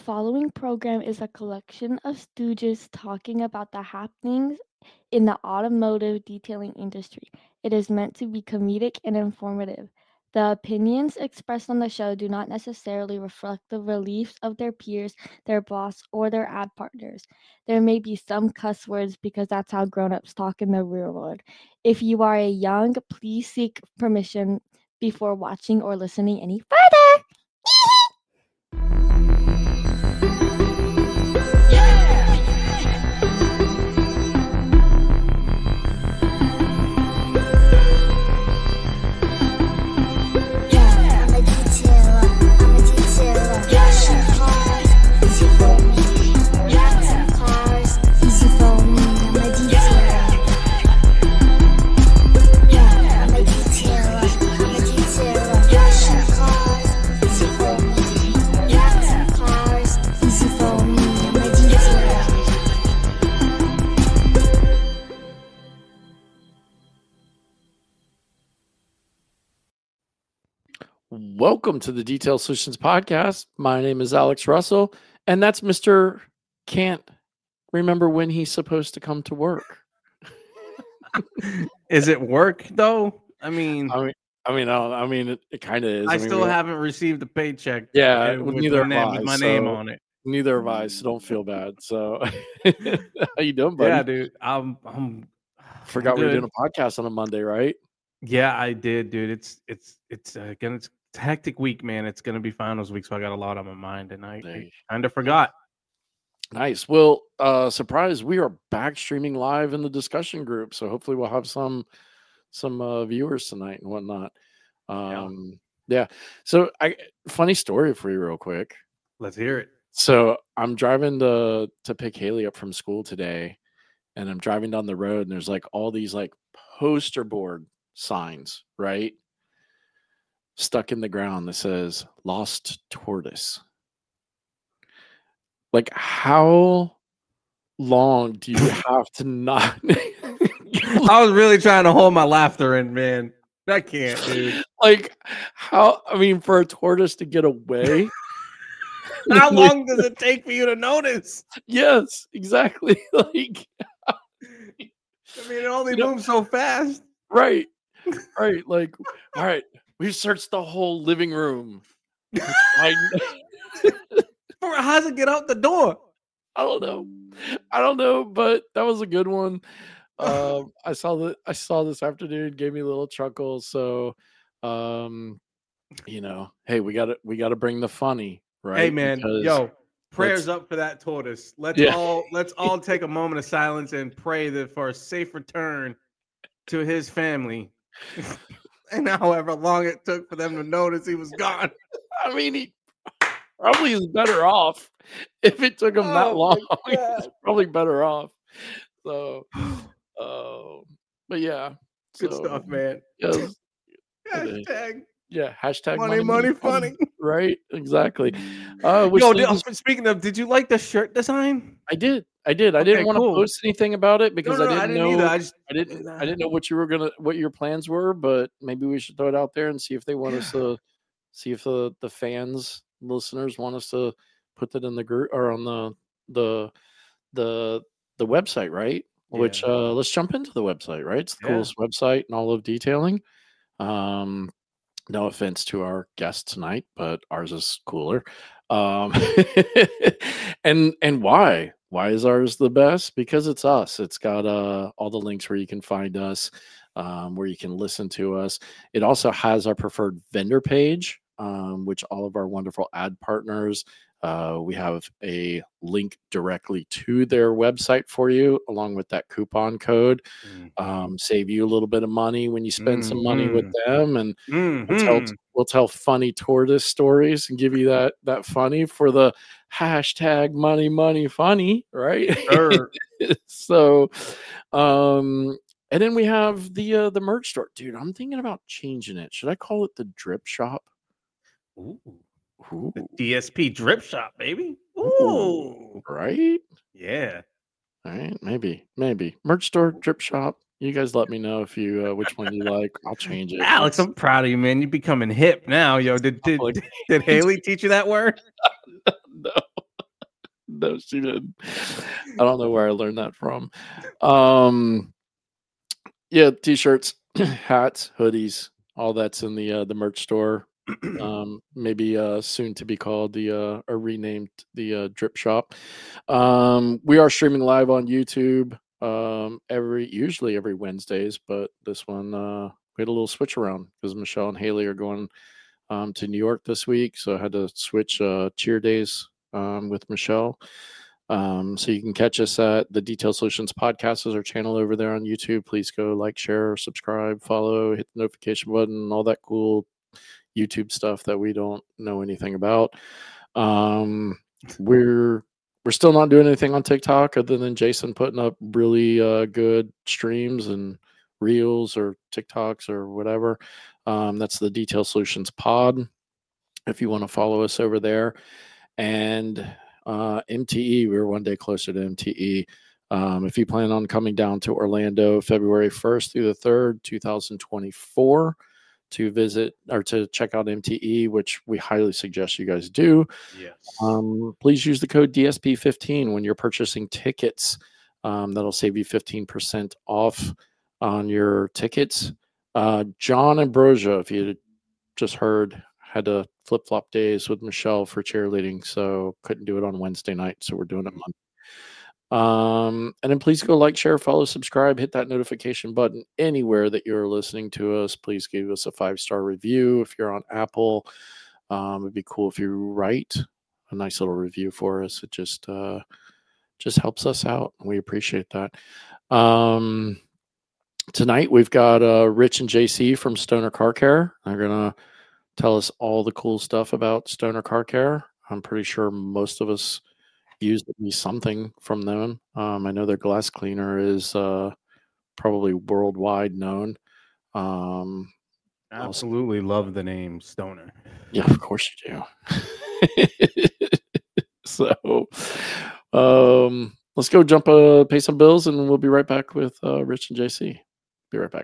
following program is a collection of stooges talking about the happenings in the automotive detailing industry. It is meant to be comedic and informative. The opinions expressed on the show do not necessarily reflect the beliefs of their peers, their boss, or their ad partners. There may be some cuss words because that's how grown-ups talk in the real world. If you are a young, please seek permission before watching or listening any further. Welcome to the Detail Solutions Podcast. My name is Alex Russell, and that's Mr. Can't remember when he's supposed to come to work. Is it work though? I mean, it kind of is. I still haven't received a paycheck. Yeah, with neither my have name, I, with my so name on it. Neither have I, so don't feel bad. So, how you doing, buddy? Yeah, dude. I'm Forgot we were good. doing a podcast on a Monday, right? Yeah, I did, dude. It's again, it's a hectic week, man. It's gonna be finals week, so I got a lot on my mind, and I kind of forgot. Nice. Well, surprise, we are back streaming live in the discussion group, so hopefully we'll have some viewers tonight and whatnot. Yeah. So, funny story for you, real quick. Let's hear it. So I'm driving to pick Haley up from school today, and I'm driving down the road, and there's like all these like poster board signs, right? Stuck in the ground that says "Lost Tortoise." Like, how long do you have to not? I was really trying to hold my laughter in, man. I can't, dude. Like, how? I mean, for a tortoise to get away. How long does it take for you to notice? Yes, exactly. Like, I mean, it only moves so fast. Right. Like, all right, we've searched the whole living room. How's it get out the door? I don't know, but that was a good one. I saw this afternoon, gave me a little chuckle. So, hey, we gotta bring the funny, right? Hey, man, prayers up for that tortoise. Let's all take a moment of silence and pray that for a safe return to his family. And however long it took for them to notice he was gone. I mean, he probably is better off if it took him that long. He's probably better off. So, but yeah, good stuff, man. Yes. Hashtag money funny. Right, exactly. Speaking of, did you like the shirt design? I did. I didn't want to post anything about it because I didn't know. I didn't know what your plans were, but maybe we should throw it out there and see if they want us to see if the fans, listeners want us to put that in the group or on the website, right? Yeah. Which let's jump into the website, right? It's the coolest website in all of detailing. No offense to our guest tonight, but ours is cooler. And why? Why is ours the best? Because it's us. It's got all the links where you can find us, where you can listen to us. It also has our preferred vendor page, which all of our wonderful ad partners, we have a link directly to their website for you, along with that coupon code. Save you a little bit of money when you spend some money with them, and we'll tell funny tortoise stories and give you that funny for the hashtag money funny, right? Sure. So, and then we have the merch store, dude. I'm thinking about changing it. Should I call it the Drip Shop? Ooh. The DSP Drip Shop, baby. Ooh. Right? Yeah. All right. Maybe. Merch store, Drip Shop. You guys let me know if you which one you like. I'll change it. Alex, I'm proud of you, man. You're becoming hip now, yo. Did Haley teach you that word? No. No, she didn't. I don't know where I learned that from. Yeah, t-shirts, hats, hoodies, all that's in the merch store. Maybe soon to be called or renamed the Drip Shop. We are streaming live on YouTube usually every Wednesdays, but this one we had a little switch around because Michelle and Haley are going to New York this week, so I had to switch cheer days with Michelle. So you can catch us at the Detail Solutions Podcast as our channel over there on YouTube. Please go like, share, subscribe, follow, hit the notification button, all that cool YouTube stuff that we don't know anything about. We're still not doing anything on TikTok other than Jason putting up really good streams and reels or TikToks or whatever. That's the Detail Solutions Pod if you want to follow us over there. And MTE, we're one day closer to MTE. If you plan on coming down to Orlando February 1st through the 3rd, 2024 to visit or to check out MTE, which we highly suggest you guys do. Yes. Please use the code DSP15 when you're purchasing tickets. That'll save you 15% off on your tickets. John Ambrosia, if you just heard, had to flip-flop days with Michelle for cheerleading, so couldn't do it on Wednesday night, so we're doing it Monday. And then please go like, share, follow, subscribe, hit that notification button anywhere that you're listening to us. Please give us a 5-star review. If you're on Apple, it'd be cool if you write a nice little review for us. It just helps us out. We appreciate that. Tonight we've got Rich and JC from Stoner Car Care. They're gonna tell us all the cool stuff about Stoner Car Care. I'm pretty sure most of us used at least something from them. I know their glass cleaner is probably worldwide known. Absolutely love the name Stoner. Yeah, of course you do. So let's go pay some bills, and we'll be right back with Rich and JC. Be right back.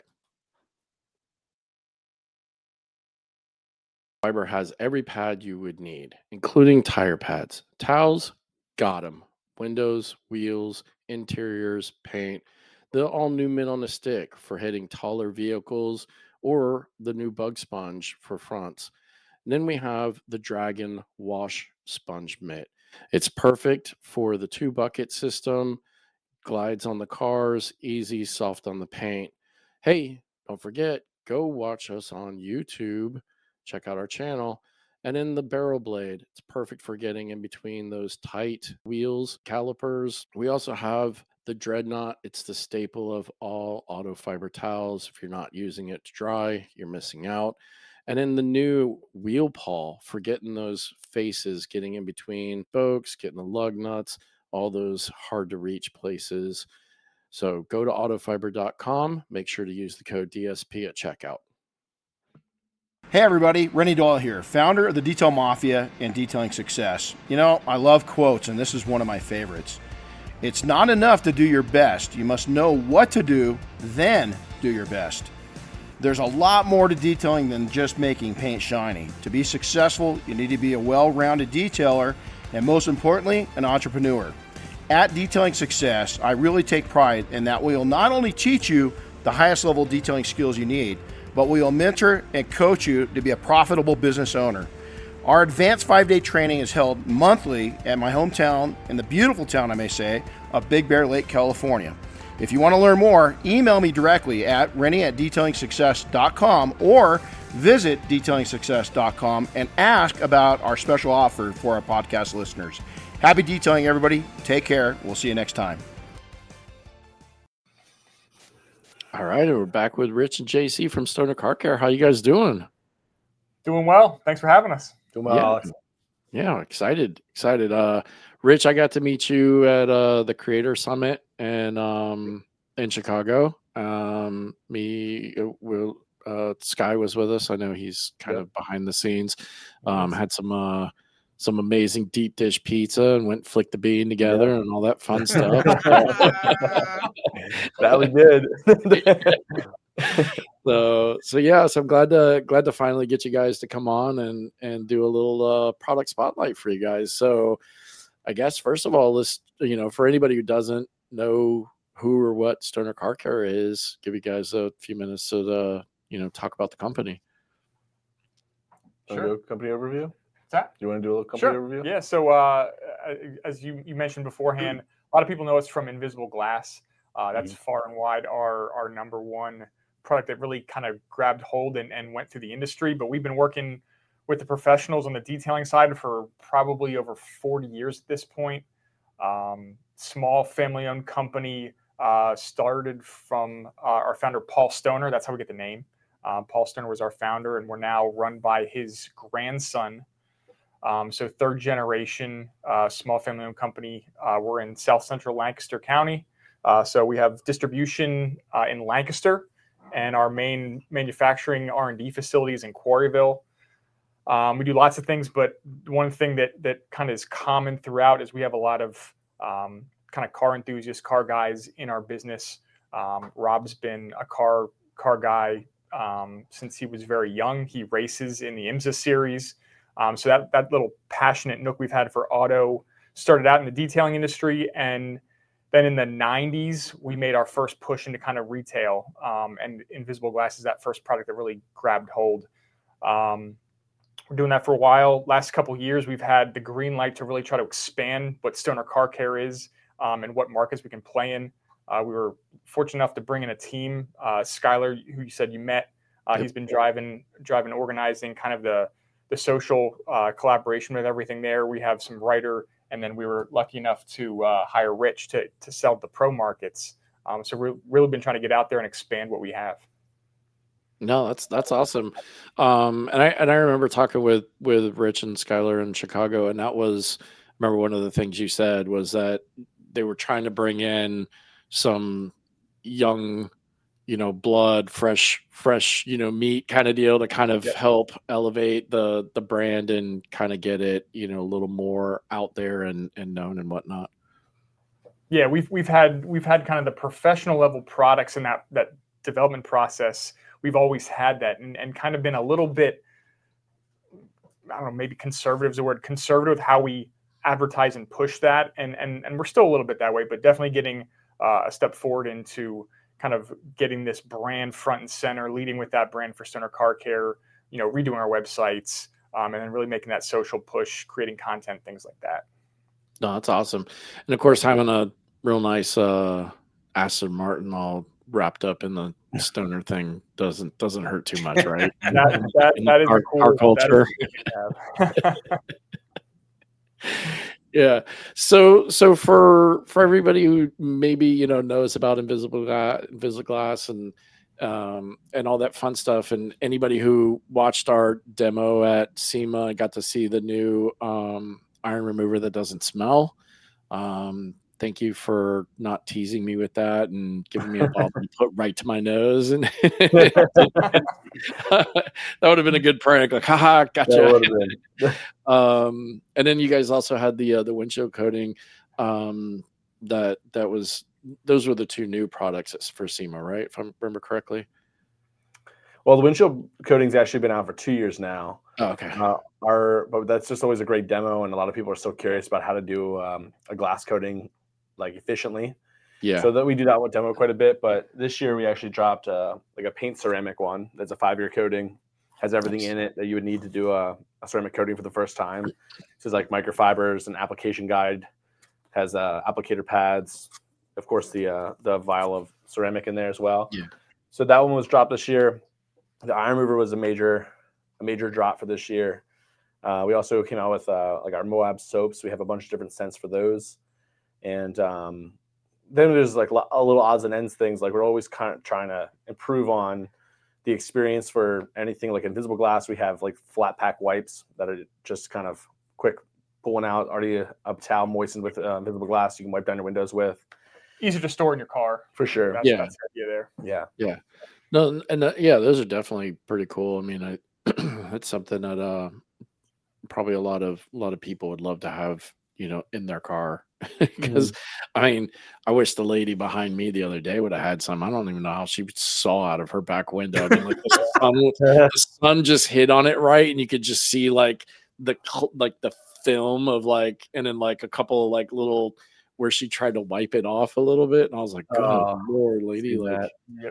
Fiber has every pad you would need, including tire pads, towels, got them, windows, wheels, interiors, paint, the all new mitt on a stick for hitting taller vehicles, or the new bug sponge for fronts. And then we have the Dragon Wash Sponge Mitt. It's perfect for the 2-bucket system, glides on the cars, easy, soft on the paint. Hey, don't forget, go watch us on YouTube. Check out our channel. And in the barrel blade, it's perfect for getting in between those tight wheels, calipers. We also have the Dreadnought. It's the staple of all auto fiber towels. If you're not using it to dry, you're missing out. And in the new wheel pawl for getting those faces, getting in between spokes, getting the lug nuts, all those hard to reach places. So go to autofiber.com. Make sure to use the code DSP at checkout. Hey everybody, Rennie Doyle here, founder of the Detail Mafia and Detailing Success. You know, I love quotes, and this is one of my favorites. It's not enough to do your best. You must know what to do, then do your best. There's a lot more to detailing than just making paint shiny. To be successful, you need to be a well-rounded detailer, and most importantly, an entrepreneur. At Detailing Success, I really take pride in that we will not only teach you the highest level detailing skills you need, but we will mentor and coach you to be a profitable business owner. Our advanced 5-day training is held monthly at my hometown, in the beautiful town, I may say, of Big Bear Lake, California. If you want to learn more, email me directly at rennie@detailingsuccess.com or visit detailingsuccess.com and ask about our special offer for our podcast listeners. Happy detailing, everybody. Take care. We'll see you next time. All right, we're back with Rich and JC from Stoner Car Care. How you guys doing? Doing well. Thanks for having us. Doing well, Alex. Yeah, excited. Rich, I got to meet you at the Creator Summit in Chicago. Sky was with us. I know he's kind of behind the scenes. Had some amazing deep dish pizza and went flick the bean together and all that fun stuff. That we did. So I'm glad to finally get you guys to come on and do a little product spotlight for you guys. So I guess first of all, let's, for anybody who doesn't know who or what Stoner Car Care is, give you guys a few minutes to talk about the company. Sure. Company overview. What's that? Do you want to do a little company overview? Yeah. So as you mentioned beforehand, a lot of people know us from Invisible Glass. That's far and wide our number one product that really kind of grabbed hold and went through the industry. But we've been working with the professionals on the detailing side for probably over 40 years at this point. Small family-owned company, started from our founder, Paul Stoner. That's how we get the name. Paul Stoner was our founder, and we're now run by his grandson. So third generation, small family-owned company. We're in South Central Lancaster County. So we have distribution in Lancaster, and our main manufacturing R&D facility is in Quarryville. We do lots of things, but one thing that kind of is common throughout is we have a lot of kind of car enthusiasts, car guys in our business. Rob's been a car guy since he was very young. He races in the IMSA series. So that little passionate nook we've had for auto started out in the detailing industry, and then in the 90s, we made our first push into kind of retail, and Invisible Glass is that first product that really grabbed hold. We're doing that for a while. Last couple of years, we've had the green light to really try to expand what Stoner Car Care is and what markets we can play in. We were fortunate enough to bring in a team, Skylar, who you said you met. He's been driving, organizing kind of the social collaboration with everything there. We have some writer, and then we were lucky enough to hire Rich to sell the pro markets. So we've really been trying to get out there and expand what we have. No, that's awesome. And I remember talking with Rich and Skylar in Chicago, and remember one of the things you said was that they were trying to bring in some young, blood, fresh, meat kind of deal to kind of help elevate the brand and kind of get it, a little more out there and known and whatnot. Yeah, we've had kind of the professional level products in that development process. We've always had that and kind of been a little bit, I don't know, maybe conservative is the word, conservative with how we advertise and push that. And we're still a little bit that way, but definitely getting a step forward into kind of getting this brand front and center, leading with that brand for Stoner Car Care, redoing our websites, and then really making that social push, creating content, things like that. No, that's awesome. And of course, having a real nice Aston Martin all wrapped up in the Stoner thing doesn't hurt too much, right? that is our culture. Yeah. So for everybody who maybe knows about Invisible Glass and all that fun stuff, and anybody who watched our demo at SEMA and got to see the new iron remover that doesn't smell. Thank you for not teasing me with that and giving me a ball to put right to my nose. And that would have been a good prank. Like, haha, gotcha. And then you guys also had the windshield coating. Those were the two new products for SEMA, right? If I remember correctly. Well, the windshield coating's actually been out for 2 years now. Oh, okay. But that's just always a great demo, and a lot of people are still curious about how to do a glass coating like efficiently. Yeah. So that we do that with demo quite a bit. But this year we actually dropped like a paint ceramic one. That's a 5-year coating, has everything in it that you would need to do a ceramic coating for the first time. This is like microfibers, an application guide, has applicator pads, of course the vial of ceramic in there as well. Yeah. So that one was dropped this year. The iron remover was a major drop for this year. We also came out with like our Moab soaps. We have a bunch of different scents for those. And then there's like a little odds and ends things. Like we're always kind of trying to improve on the experience for anything like Invisible Glass. We have like flat pack wipes that are just kind of quick pulling out, already a towel moistened with Invisible Glass you can wipe down your windows with. Easier to store in your car. For sure. That's the idea there. Yeah. Yeah. No, and those are definitely pretty cool. I mean, it's something that probably a lot of people would love to have, in their car. Because I mean, I wish the lady behind me the other day would have had some. I don't even know how she saw out of her back window. I mean, like the sun just hit on it right, and you could just see like the film of like, and then like a couple of like little where she tried to wipe it off a little bit, and I was like, "God, Lord, lady!" Like,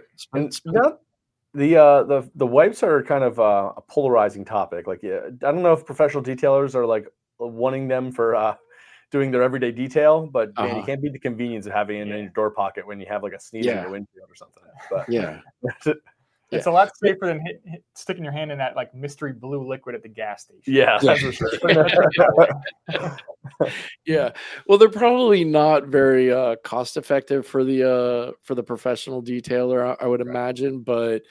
the wipes are kind of a polarizing topic. Like, I don't know if professional detailers are like wanting them for doing their everyday detail, but man, you can't beat the convenience of having it in your door pocket when you have like a sneeze in your windshield or something. But it's a lot safer than sticking your hand in that like mystery blue liquid at the gas station. Yeah. Yeah. Well, they're probably not very cost effective for the professional detailer, I would imagine. But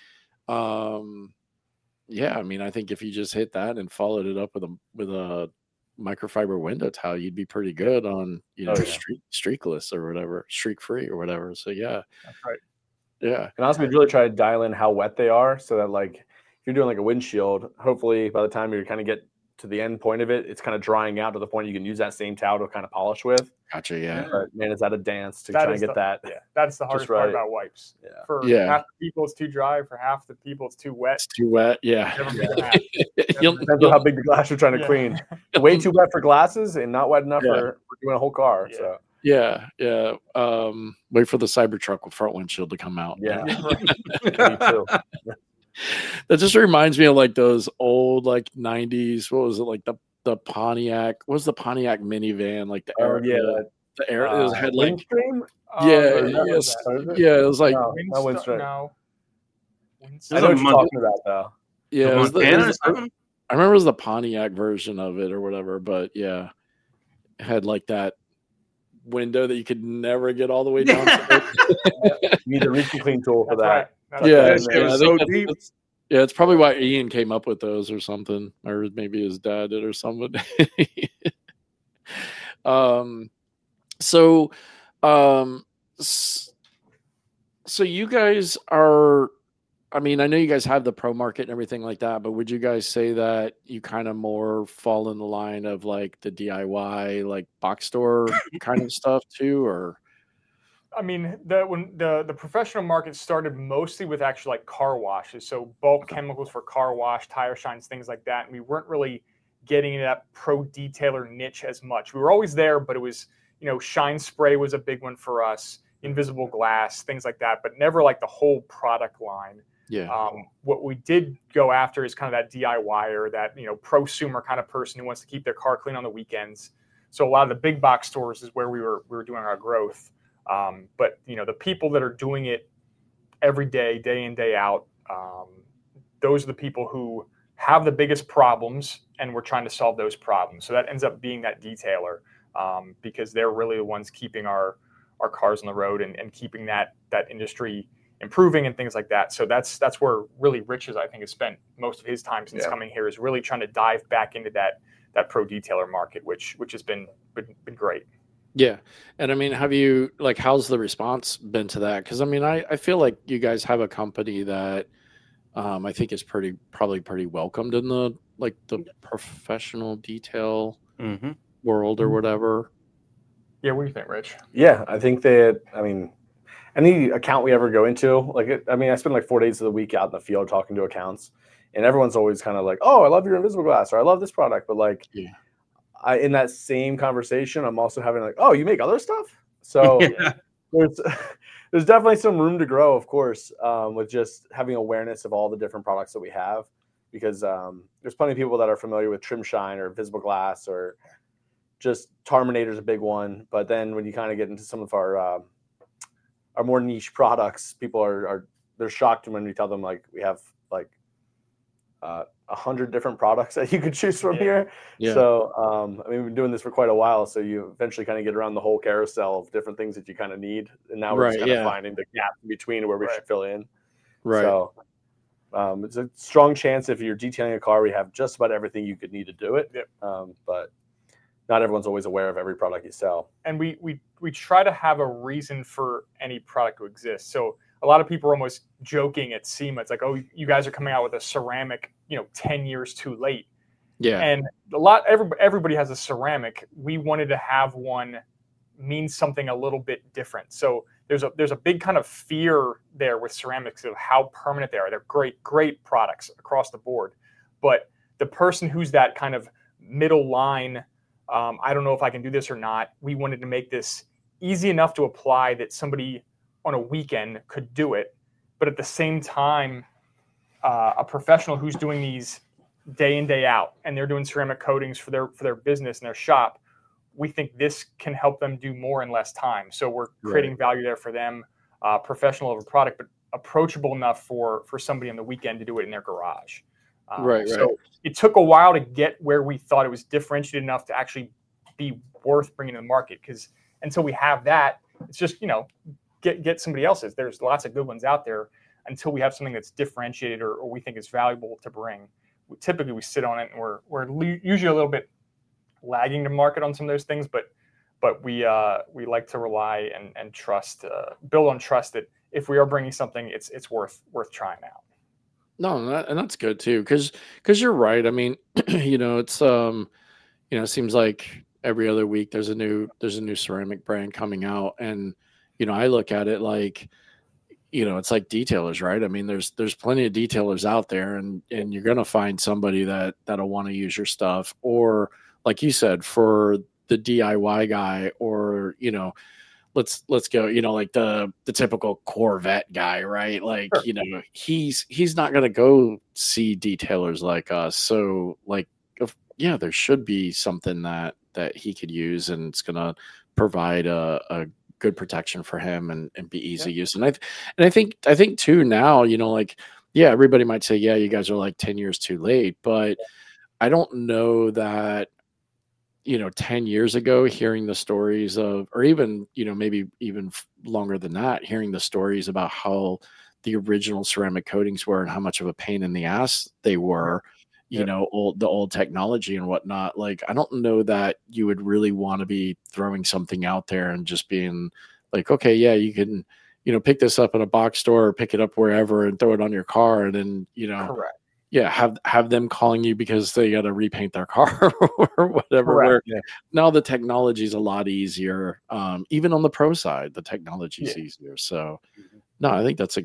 yeah, I mean, I think if you just hit that and followed it up with a microfiber window towel, you'd be pretty good on streakless or whatever, streak free or whatever. So yeah, that's right. Yeah, and also we really try to dial in how wet they are, so that like if you're doing like a windshield, hopefully by the time you kind of get to the end point of it, it's kind of drying out to the point you can use that same towel to kind of polish with. Gotcha. Yeah. But man, is that a dance to try and get that? Yeah, that's the hardest part about wipes. Yeah. For half the people, it's too dry. For half the people, it's too wet. It's too wet. Yeah. Depends on how big the glass you're trying to clean. Way too wet for glasses and not wet enough for doing a whole car. Yeah. So. Yeah. Wait for the Cybertruck with front windshield to come out. Yeah. Me too. That just reminds me of like those old like 90s. What was it, like the Pontiac? What was the Pontiac minivan? Like the air? The air. It was had like Windstream? It was like no Windstream. No. I know what you're talking about though. Yeah, I remember it was the Pontiac version of it or whatever, but yeah, it had like that window that you could never get all the way down to. You need a reach and clean tool for that. Right. It was so deep. It's probably why Ian came up with those or something, or maybe his dad did or something. So you guys are, I mean, I know you guys have the pro market and everything like that, but would you guys say that you kind of more fall in the line of like the DIY, like box store kind of stuff too, or? I mean, when the professional market started mostly with actually like car washes, so bulk chemicals for car wash, tire shines, things like that. And we weren't really getting into that pro detailer niche as much. We were always there, but it was, shine spray was a big one for us, invisible glass, things like that, but never like the whole product line. Yeah. What we did go after is kind of that DIYer, that prosumer kind of person who wants to keep their car clean on the weekends. So a lot of the big box stores is where we were doing our growth. But the people that are doing it every day, day in, day out, those are the people who have the biggest problems, and we're trying to solve those problems. So that ends up being that detailer, because they're really the ones keeping our cars on the road and keeping that industry improving and things like that. So that's where really Rich I think has spent most of his time since coming here, is really trying to dive back into that pro detailer market, which has been great. Yeah. And I mean, how's the response been to that? Because I mean, I feel like you guys have a company that I think is probably pretty welcomed in the professional detail world or whatever. Yeah, what do you think, Rich? Yeah, I think that, any account we ever go into, I spend like 4 days of the week out in the field talking to accounts, and everyone's always kind of like, oh, I love your invisible glass, or I love this product. But in that same conversation, I'm also having like, oh, you make other stuff? So there's definitely some room to grow, of course, with just having awareness of all the different products that we have, because there's plenty of people that are familiar with Trim Shine or Visible Glass, or just Terminator's a big one. But then when you kind of get into some of our more niche products, people they're shocked when we tell them like we have 100 different products that you could choose from here. Yeah. So, we've been doing this for quite a while. So you eventually kind of get around the whole carousel of different things that you kind of need. And now we're just kind of finding the gap in between where we should fill in. Right. So it's a strong chance if you're detailing a car, we have just about everything you could need to do it. Yep. But not everyone's always aware of every product you sell. And we try to have a reason for any product to exist. So a lot of people are almost joking at SEMA. It's like, oh, you guys are coming out with a ceramic, 10 years too late. Yeah. And everybody has a ceramic. We wanted to have one mean something a little bit different. So there's a big kind of fear there with ceramics of how permanent they are. They're great products across the board. But the person who's that kind of middle line. I don't know if I can do this or not. We wanted to make this easy enough to apply that somebody on a weekend could do it, but at the same time, a professional who's doing these day in, day out, and they're doing ceramic coatings for their business and their shop, we think this can help them do more in less time. So we're creating value there for them, professional of a product, but approachable enough for somebody on the weekend to do it in their garage. So it took a while to get where we thought it was differentiated enough to actually be worth bringing to the market. Because until we have that, it's just, get somebody else's. There's lots of good ones out there. Until we have something that's differentiated or we think is valuable to bring, typically we sit on it, and we're usually a little bit lagging to market on some of those things, but we like to rely and trust, build on trust that if we are bringing something, it's worth trying out. No, and that's good too, because you're right. I mean, it's it seems like every other week there's a new ceramic brand coming out, and I look at it like, it's like detailers, right? I mean, there's plenty of detailers out there, and you're gonna find somebody that'll want to use your stuff, or like you said, for the DIY guy, or let's go, like the typical Corvette guy, right? Like, sure. He's not gonna go see detailers like us. So like, there should be something that he could use, and it's gonna provide a good protection for him and be easy use. And I think too now, everybody might say, you guys are like 10 years too late, but I don't know that, 10 years ago, hearing the stories of, or even, maybe even longer than that, hearing the stories about how the original ceramic coatings were and how much of a pain in the ass they were, the old technology and whatnot. Like, I don't know that you would really want to be throwing something out there and just being like, okay, you can, pick this up in a box store or pick it up wherever and throw it on your car. And then, Correct. Have them calling you because they got to repaint their car or whatever. Now the technology is a lot easier. Even on the pro side, the technology is easier. So no, I think that's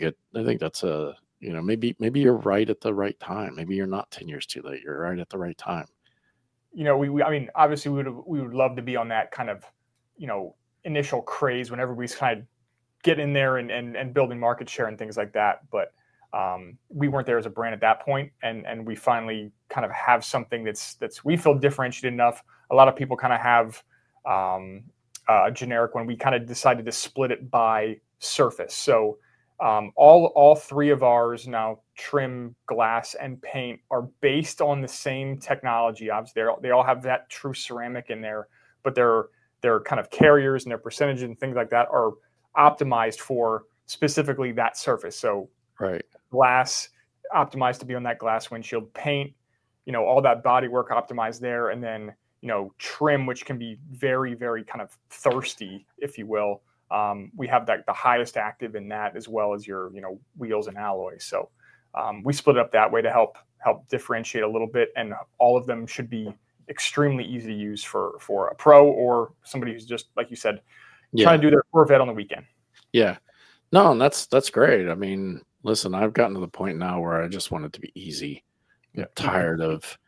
maybe you're right at the right time. Maybe you're not 10 years too late. You're right at the right time. I mean, obviously we would love to be on that kind of, initial craze when everybody's kind of getting in there and building market share and things like that. But we weren't there as a brand at that point, and we finally kind of have something that's we feel differentiated enough. A lot of people kind of have a generic one. We kind of decided to split it by surface. So all three of ours now, trim, glass, and paint, are based on the same technology. Obviously, they all have that true ceramic in there, but their kind of carriers and their percentages and things like that are optimized for specifically that surface. So glass optimized to be on that glass windshield, paint, all that body work optimized there, and then trim, which can be very, very kind of thirsty, if you will. We have the highest active in that, as well as your wheels and alloys. So we split it up that way to help differentiate a little bit, and all of them should be extremely easy to use for a pro or somebody who's just, like you said, trying to do their Corvette on the weekend. No, and that's great. I mean, listen, I've gotten to the point now where I just want it to be easy. I'm tired of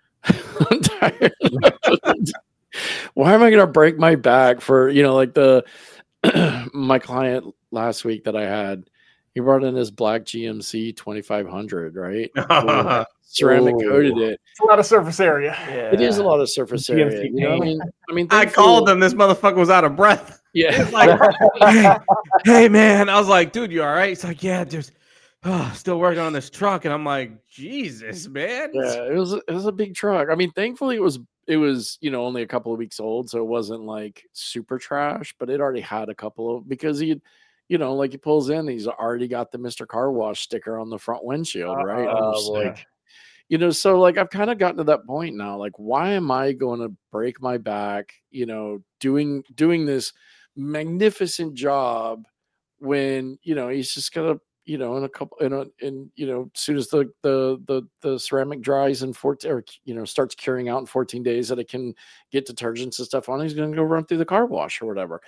why am I going to break my back for, like my client last week that I had, he brought in his black GMC 2500, right? Ceramic coated it. It's a lot of surface area. Yeah. It is a lot of surface area. I mean, I called him. This motherfucker was out of breath. Yeah. He's like, hey, man. I was like, dude, you all right? He's like, yeah, just still working on this truck. And I'm like, Jesus, man. Yeah, it was a big truck. I mean, thankfully it was only a couple of weeks old, so it wasn't like super trash, but it already had a couple of, because he pulls in, he's already got the Mr. Car Wash sticker on the front windshield, right? So like I've kind of gotten to that point now. Like, why am I going to break my back, doing this magnificent job when he's just gonna in a couple as soon as the ceramic dries in 14 or starts curing out in 14 days that it can get detergents and stuff on, he's gonna go run through the car wash or whatever.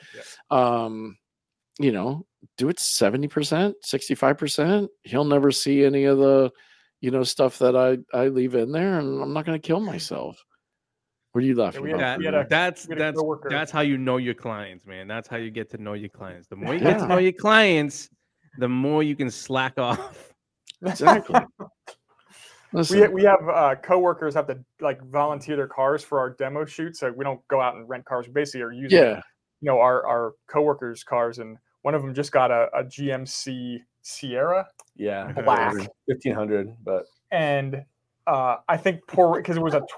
Do it 70%, 65%. He'll never see any of the stuff that I leave in there, and I'm not going to kill myself. What are you laughing we had- about? we had a- That's how you know your clients, man. That's how you get to know your clients. The more you Yeah. get to know your clients, the more you can slack off. Exactly. Listen, We have coworkers have to like volunteer their cars for our demo shoot, so we don't go out and rent cars. We basically are using yeah. our coworkers' cars, and one of them just got a GMC Sierra Yeah, black, 1500, but and I think because it was a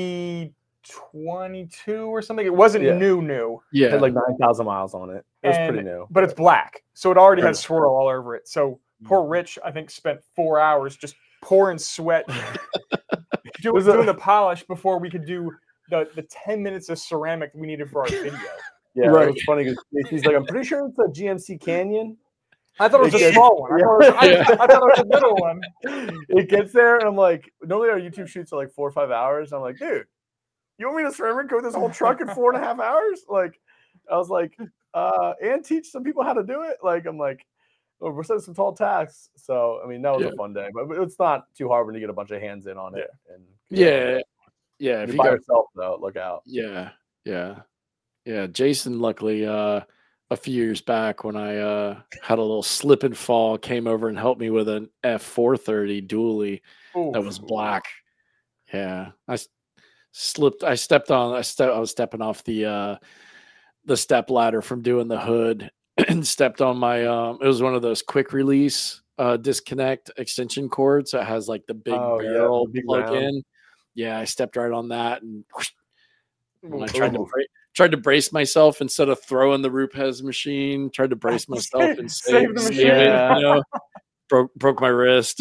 2022 or something. It wasn't new. it Yeah. had like 9,000 miles on it. It was And- pretty new. but it's black, so it already Right. has swirl all over it. So poor Rich, I think, spent 4 hours just pouring sweat doing the polish before we could do the 10 minutes of ceramic we needed for our video. Yeah, Right. it was funny because he's like, I'm pretty sure it's a GMC Canyon. I thought it was a Yeah. small one. I thought it was a little one. It gets there, and I'm like, normally our YouTube shoots are like 4 or 5 hours. I'm like, dude, you want me to ceramic coat this whole truck in 4.5 hours? Like, I was like, and teach some people how to do it. Like, I'm like, well, we're setting some tall tasks. So, I mean, that was a fun day, but it's not too hard when you get a bunch of hands in on it. And Yeah. Yeah. if If you're you by got, yourself though, look out. yeah. Jason, luckily, a few years back when I had a little slip and fall, came over and helped me with an F430 dually that was black. Yeah. I was stepping off the step ladder from doing the hood and stepped on my it was one of those quick release disconnect extension cords that has like the big barrel big plug round. in. Yeah, I stepped right on that and when I Ooh. tried to brace myself instead of throwing the Rupes machine, tried to brace myself and Save the save machine. it, you know, broke my wrist.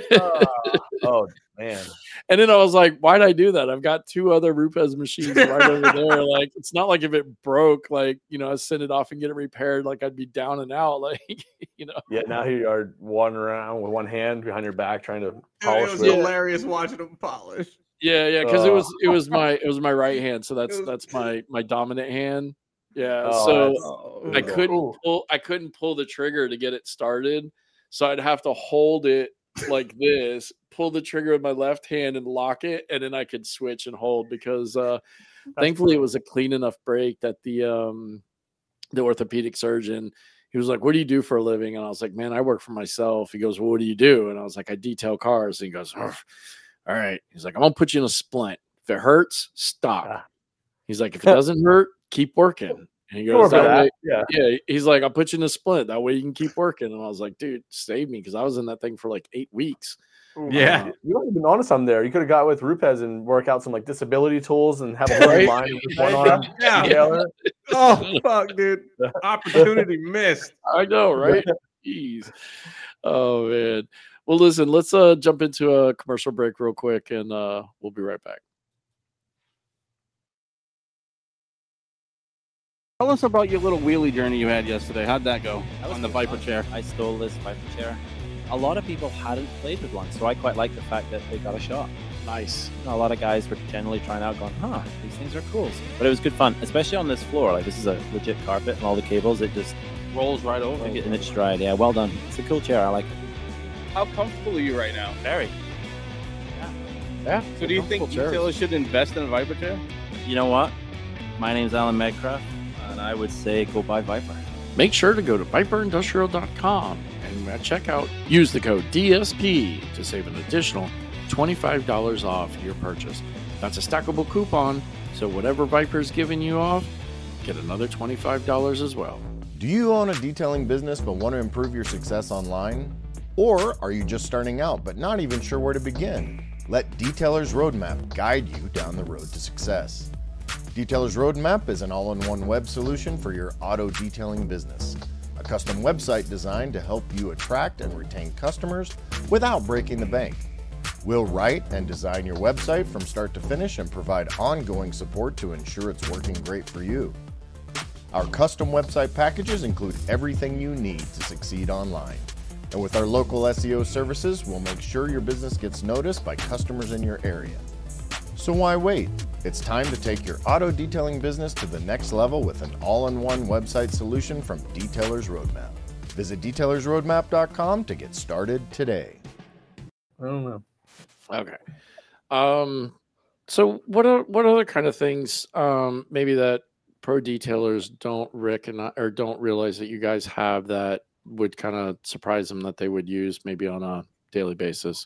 Oh man. And then I was like, why'd I do that? I've got 2 other Rupes machines right over there. Like, it's not like if it broke, like, you know, I send it off and get it repaired, like I'd be down and out. Like, you know. Yeah, now here you are wandering around with one hand behind your back trying to It polish was with it. hilarious watching them polish. Yeah, because it was my right hand. So that's my dominant hand. Yeah. Oh, So that's- I couldn't pull the trigger to get it started. So I'd have to hold it like this, pull the trigger with my left hand and lock it, and then I could switch and hold because thankfully it was a clean enough break that the orthopedic surgeon, he was like, what do you do for a living? And I was like, man, I work for myself. He goes, well, what do you do? And I was like, I detail cars. And he goes, all right. He's like, I'm gonna put you in a splint. If it hurts, stop. He's like, if it doesn't hurt, keep working. And he goes, yeah. He's like, I'll put you in a splint. That way you can keep working. And I was like, dude, save me, because I was in that thing for like 8 weeks. Yeah. You might have been onto something there. You could have got with Rupes and work out some like disability tools and have a whole line of just one arm together. Oh fuck, dude! Opportunity missed. I know, right? Jeez. Oh man. Well, listen, let's jump into a commercial break real quick, and we'll be right back. Tell us about your little wheelie journey you had yesterday. How'd that go on the Viper chair? I stole this Viper chair. A lot of people hadn't played with one, so I quite like the fact that they got a shot. Nice. A lot of guys were generally trying out going, these things are cool. But it was good fun, especially on this floor. Like, this is a legit carpet, and all the cables, it just rolls right over. Get in its stride. Yeah, well done. It's a cool chair. I like it. How comfortable are you right now? Very. Yeah. So do you think retailers should invest in a Viper chair? You know what? My name's Alan Medcraft, and I would say go buy Viper. Make sure to go to viperindustrial.com and at checkout, use the code DSP to save an additional $25 off your purchase. That's a stackable coupon, so whatever Viper's giving you off, get another $25 as well. Do you own a detailing business but want to improve your success online? Or are you just starting out but not even sure where to begin? Let Detailer's Roadmap guide you down the road to success. Detailer's Roadmap is an all-in-one web solution for your auto detailing business. A custom website designed to help you attract and retain customers without breaking the bank. We'll write and design your website from start to finish and provide ongoing support to ensure it's working great for you. Our custom website packages include everything you need to succeed online. And with our local SEO services, we'll make sure your business gets noticed by customers in your area. So why wait? It's time to take your auto detailing business to the next level with an all-in-one website solution from Detailer's Roadmap. Visit detailersroadmap.com to get started today. I don't know. Okay. So what other kind of things maybe that pro detailers don't recognize or don't realize that you guys have that would kind of surprise them that they would use maybe on a daily basis?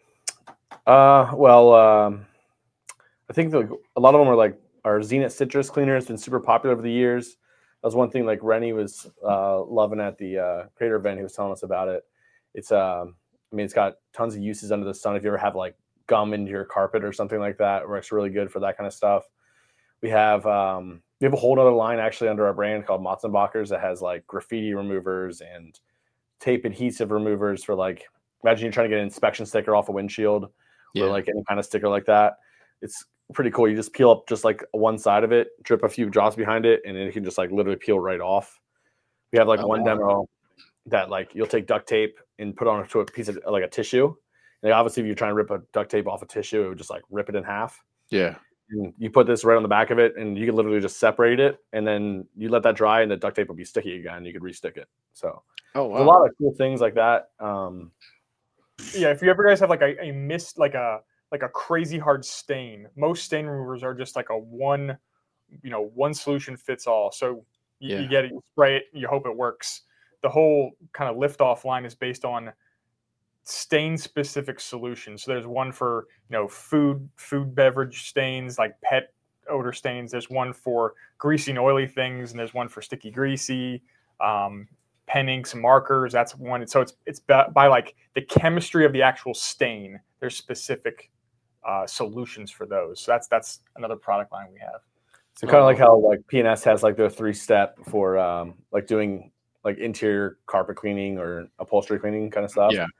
I think a lot of them are like our Zenith citrus cleaner has been super popular over the years. That was one thing like Rennie was loving at the Creator event. He was telling us about it. It's it's got tons of uses under the sun. If you ever have like gum into your carpet or something like that, it works really good for that kind of stuff. We have a whole other line actually under our brand called Matzenbachers that has like graffiti removers and tape adhesive removers for like, imagine you're trying to get an inspection sticker off a windshield or like any kind of sticker like that. It's pretty cool. You just peel up just like one side of it, drip a few drops behind it, and then it can just like literally peel right off. We have like one demo that like you'll take duct tape and put onto a piece of like a tissue. And obviously if you're trying to rip a duct tape off a tissue, it would just like rip it in half. Yeah. And you put this right on the back of it and you can literally just separate it, and then you let that dry and the duct tape will be sticky again and you could restick it. So there's a lot of cool things like that. Yeah, if you ever guys have like a mist, like a crazy hard stain, most stain removers are just like a one solution fits all. So you get it, you spray it, you hope it works. The whole kind of lift off line is based on stain specific solutions. So there's one for food beverage stains, like pet odor stains. There's one for greasy and oily things, and there's one for sticky greasy, pen inks and markers. That's one. So it's by like the chemistry of the actual stain. There's specific solutions for those. So that's another product line we have. So kind of like how like P&S has like their 3-step for like doing like interior carpet cleaning or upholstery cleaning kind of stuff. Yeah.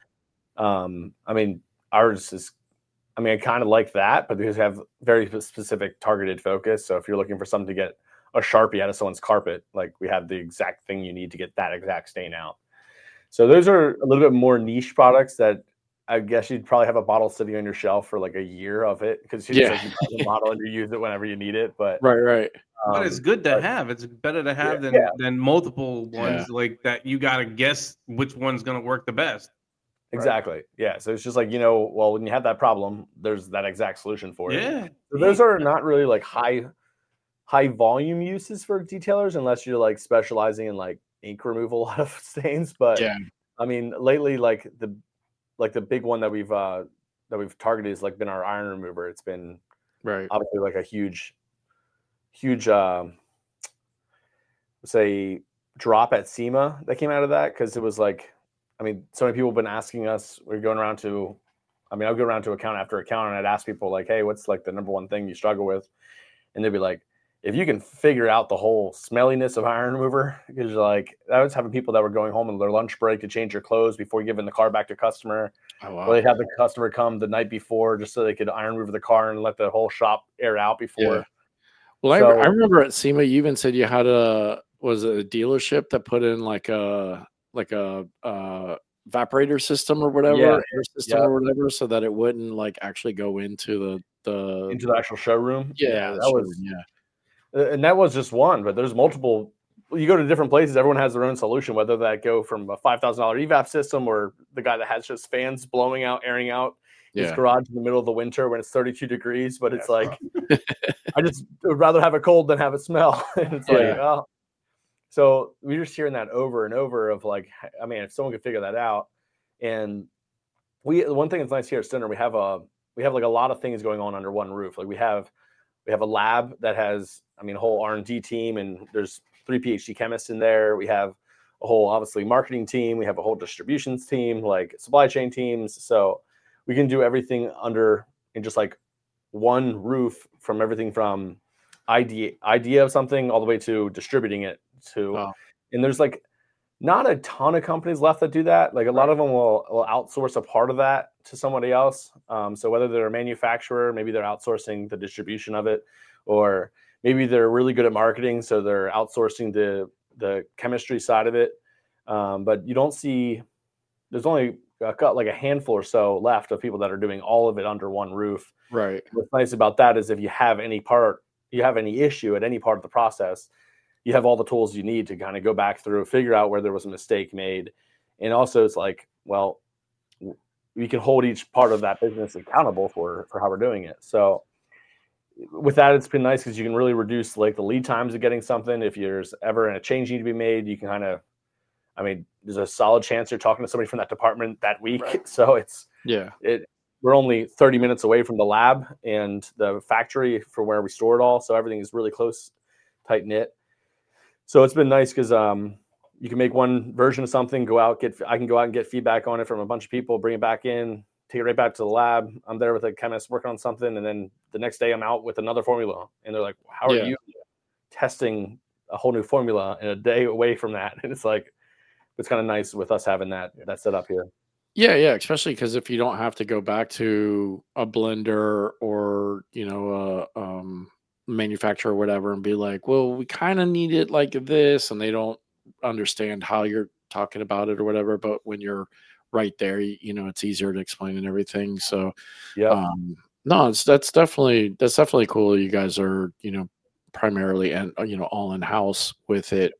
Ours is, I kind of like that, but because we have very specific targeted focus. So if you're looking for something to get a Sharpie out of someone's carpet, like we have the exact thing you need to get that exact stain out. So those are a little bit more niche products that I guess you'd probably have a bottle sitting on your shelf for like a year of it because you buy the bottle and you use it whenever you need it. But right. But it's good to have. It's better to have than multiple ones like that. You got to guess which one's going to work the best. Exactly. Right? Yeah. So it's just like, when you have that problem, there's that exact solution for it. Yeah. So those are not really like high volume uses for detailers unless you're like specializing in like ink removal out of stains. But lately, like the big one that we've targeted is like been our iron remover. It's been obviously like a huge say drop at SEMA that came out of that, because it was like, so many people have been asking us. We're going around to, I'll go around to account after account and I'd ask people like, hey, what's like the number one thing you struggle with? And they'd be like, if you can figure out the whole smelliness of iron remover, because like I was having people that were going home on their lunch break to change their clothes before giving the car back to customer. Oh, wow. Or they'd have the customer come the night before just so they could iron remover the car and let the whole shop air out before. Yeah. Well, I remember at SEMA, you even said you had a dealership that put in like a evaporator system or whatever, air system or whatever, so that it wouldn't like actually go into the actual showroom. Yeah, that was and that was just one, but there's multiple. You go to different places, everyone has their own solution, whether that go from a $5,000 evap system or the guy that has just fans blowing out, airing out his garage in the middle of the winter when it's 32 degrees, but it's like I just would rather have it cold than have it smell. And it's like, oh. So we're just hearing that over and over of like, if someone could figure that out. And one thing that's nice here at Stoner, we have like a lot of things going on under one roof. Like we have a lab that has, a whole R&D team, and there's 3 PhD chemists in there. We have a whole, obviously, marketing team. We have a whole distributions team, like supply chain teams. So we can do everything in just like one roof, from everything from idea of something all the way to distributing it to, and there's like not a ton of companies left that do that. Like a lot of them will outsource a part of that to somebody else. So whether they're a manufacturer, maybe they're outsourcing the distribution of it, or maybe they're really good at marketing, so they're outsourcing the chemistry side of it. But you don't see, there's only like a handful or so left of people that are doing all of it under one roof. Right. What's nice about that is if you have any issue at any part of the process, you have all the tools you need to kind of go back through, figure out where there was a mistake made. And also it's like, well, we can hold each part of that business accountable for how we're doing it. So with that, it's been nice because you can really reduce like the lead times of getting something. If there's ever a change need to be made, you can kind of, I mean, there's a solid chance you're talking to somebody from that department that week. Right. So we're only 30 minutes away from the lab and the factory for where we store it all. So everything is really close, tight knit. So it's been nice because you can make one version of something, I can go out and get feedback on it from a bunch of people, bring it back in, take it right back to the lab. I'm there with a chemist working on something. And then the next day I'm out with another formula. And they're like, how are you testing a whole new formula in a day away from that? And it's like, it's kind of nice with us having that set up here. Yeah, especially because if you don't have to go back to a blender or a manufacturer or whatever and be like, well, we kind of need it like this, and they don't understand how you're talking about it or whatever. But when you're right there, it's easier to explain and everything. So no, that's definitely cool. You guys are primarily and all in house with it.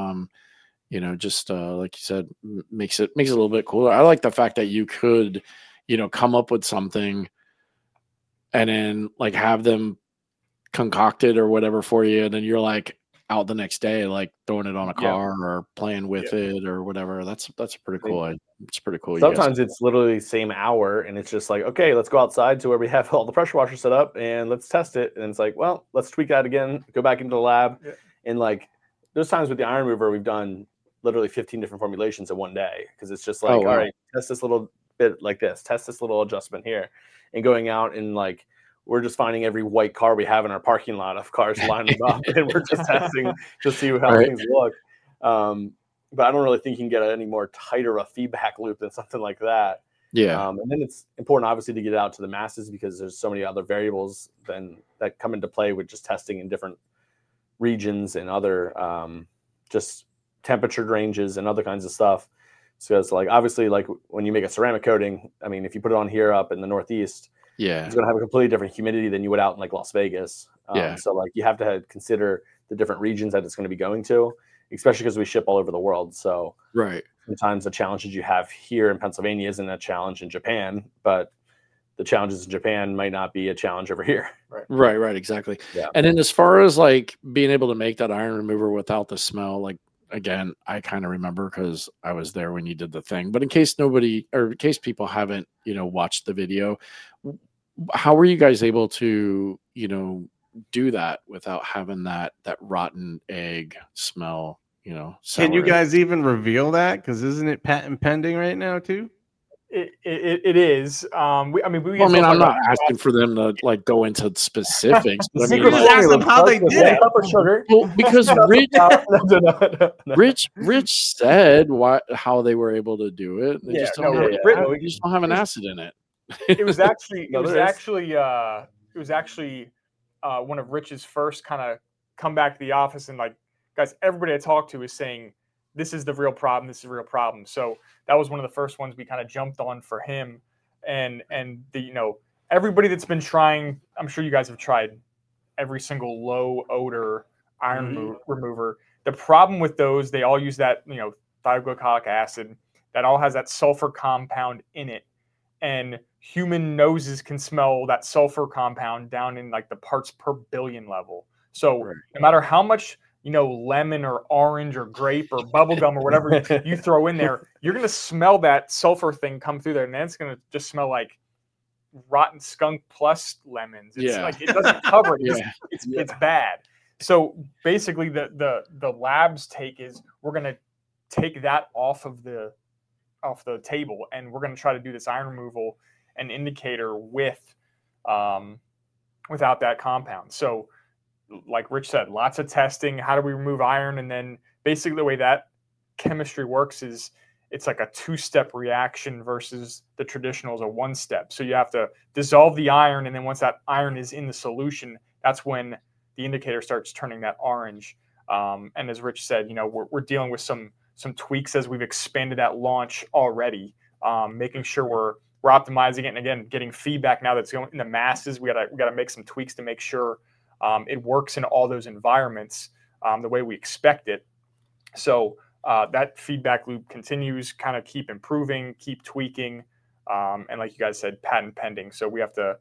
Just like you said, makes it a little bit cooler. I like the fact that you could, come up with something and then like have them concocted or whatever for you. And then you're like out the next day, like throwing it on a car or playing with it or whatever. That's pretty cool. It's pretty cool. Sometimes it's literally the same hour and it's just like, okay, let's go outside to where we have all the pressure washers set up and let's test it. And it's like, well, let's tweak that again, go back into the lab. Yeah. And like, there's times with the iron mover, we've done literally 15 different formulations in one day. Cause it's just like, all right, test this little bit like this, test this little adjustment here, and going out and like, we're just finding every white car we have in our parking lot of cars lining up, and we're just testing to see how things look. But I don't really think you can get any more tighter a feedback loop than something like that. Yeah. And then it's important, obviously, to get it out to the masses because there's so many other variables that come into play with just testing in different regions and other just temperature ranges and other kinds of stuff. So it's like, obviously, like when you make a ceramic coating, I mean, if you put it on here up in the Northeast, it's going to have a completely different humidity than you would out in like Las Vegas. So like you have to consider the different regions that it's going to be going to, especially because we ship all over the world. So sometimes the challenges you have here in Pennsylvania isn't a challenge in Japan, but the challenges in Japan might not be a challenge over here. Right. Exactly. Yeah. And then as far as like being able to make that iron remover without the smell, like, again, I kind of remember because I was there when you did the thing, but in case people haven't, watched the video, how were you guys able to, do that without having that rotten egg smell, Can you guys even reveal that? Because isn't it patent pending right now too? It is. I'm not asking for them to like go into specifics. But ask them how they did it. Well, because Rich said how they were able to do it. They just don't have an acid in it. It was actually one of Rich's first kind of come back to the office and like, guys, everybody I talked to is saying this is the real problem. This is a real problem. So that was one of the first ones we kind of jumped on for him. And everybody that's been trying, I'm sure you guys have tried every single low odor iron remover. The problem with those, they all use that, thioglycolic acid that all has that sulfur compound in it. And human noses can smell that sulfur compound down in like the parts per billion level. So no matter how much, lemon or orange or grape or bubblegum or whatever you throw in there, you're going to smell that sulfur thing come through there. And then it's going to just smell like rotten skunk plus lemons. It's like, it doesn't cover it. It's bad. So basically the lab's take is we're going to take that off the table, and we're going to try to do this iron removal and indicator without that compound. So like Rich said, lots of testing. How do we remove iron? And then basically the way that chemistry works is it's like a 2-step reaction versus the traditional is a 1-step. So you have to dissolve the iron. And then once that iron is in the solution, that's when the indicator starts turning that orange. And as Rich said, we're dealing with some tweaks as we've expanded that launch already, making sure we're optimizing it. And again, getting feedback now that's going in the masses. We got to make some tweaks to make sure it works in all those environments the way we expect it. So that feedback loop continues, kind of keep improving, keep tweaking. And like you guys said, patent pending. So we have to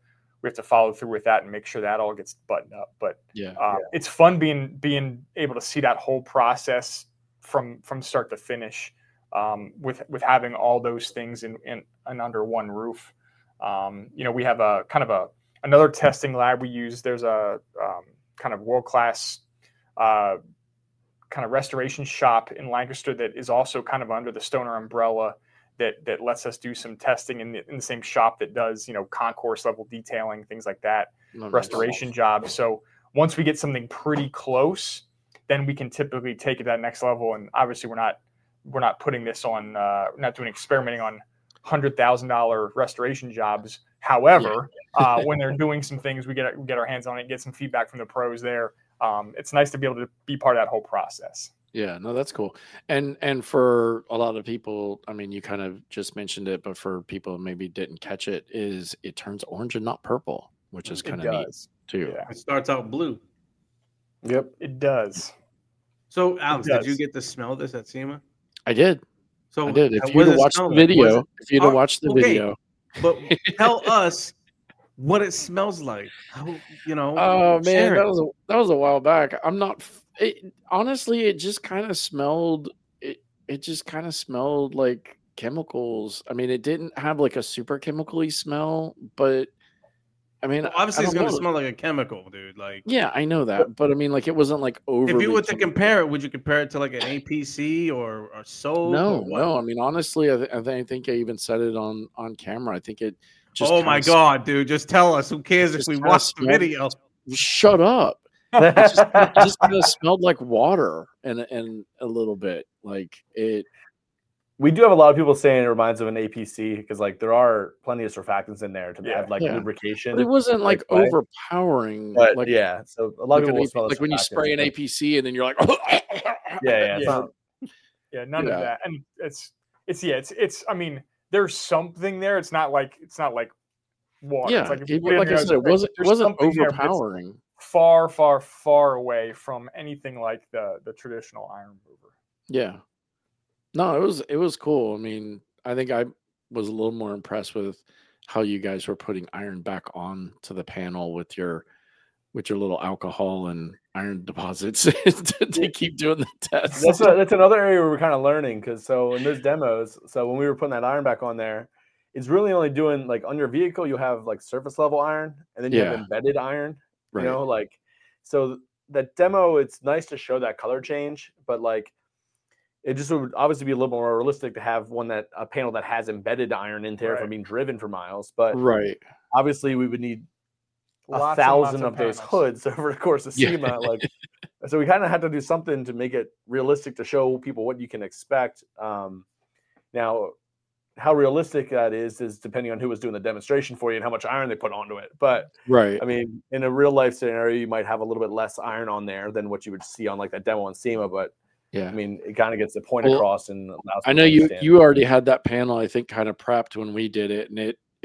we have to follow through with that and make sure that all gets buttoned up. But Yeah. It's fun being able to see that whole process from start to finish, with having all those things in under one roof. We have a kind of another testing lab we use. There's a kind of world-class kind of restoration shop in Lancaster that is also kind of under the Stoner umbrella that lets us do some testing in the same shop that does, concourse level detailing, things like that, restoration jobs. So once we get something pretty close, then we can typically take it to that next level. And obviously we're not putting this on, not doing experimenting on $100,000 restoration jobs. However, when they're doing some things, we get our hands on it, get some feedback from the pros there. It's nice to be able to be part of that whole process. Yeah, no, that's cool. And for a lot of people, I mean, you kind of just mentioned it, but for people who maybe didn't catch it, is it turns orange and not purple, which is kind of neat too. Yeah. It starts out blue. Yep, it does. So, Alex, did you get to smell this at SEMA? I did. So I did. If you'd have watched the video, video, but tell us what it smells like. How, Oh man, that was a while back. I'm not. Honestly, it just kind of smelled. It just kind of smelled like chemicals. I mean, it didn't have like a super chemically smell, but I mean, obviously it's going to smell like a chemical, dude. Like, yeah, I know that, but I mean, like, it wasn't like over. If you were to compare it, would you compare it to like an APC or soap? No. I mean, honestly, I think I even said it on camera. I think it just. Oh my god, dude! Just tell us. Who cares if we watch the video? Shut up. It just kind of smelled like water and a little bit like it. We do have a lot of people saying it reminds of an APC because like there are plenty of surfactants in there to add like lubrication. But it wasn't like overpowering. But like, so a lot of people will smell like when you spray an APC and then you're like, none of that. And it's. I mean, there's something there. It's not like water. Yeah, it's like, like I said, it wasn't overpowering. Far, far, far away from anything like the traditional iron mover. Yeah. No, it was cool. I mean, I think I was a little more impressed with how you guys were putting iron back on to the panel with your little alcohol and iron deposits to keep doing the tests. That's another area where we're kind of learning because so in those demos, so when we were putting that iron back on there, it's really only doing like on your vehicle you'll have like surface level iron and then you have embedded iron. Right. So that demo, it's nice to show that color change, but like it just would obviously be a little more realistic to have a panel that has embedded iron in there from being driven for miles. But obviously we would need 1,000 of those hoods over the course of SEMA. So we kind of had to do something to make it realistic to show people what you can expect. Now, how realistic that is depending on who was doing the demonstration for you and how much iron they put onto it. But I mean, in a real life scenario, you might have a little bit less iron on there than what you would see on like that demo on SEMA. But I mean, it kind of gets the point across. And I know you already had that panel, I think, kind of prepped when we did it, and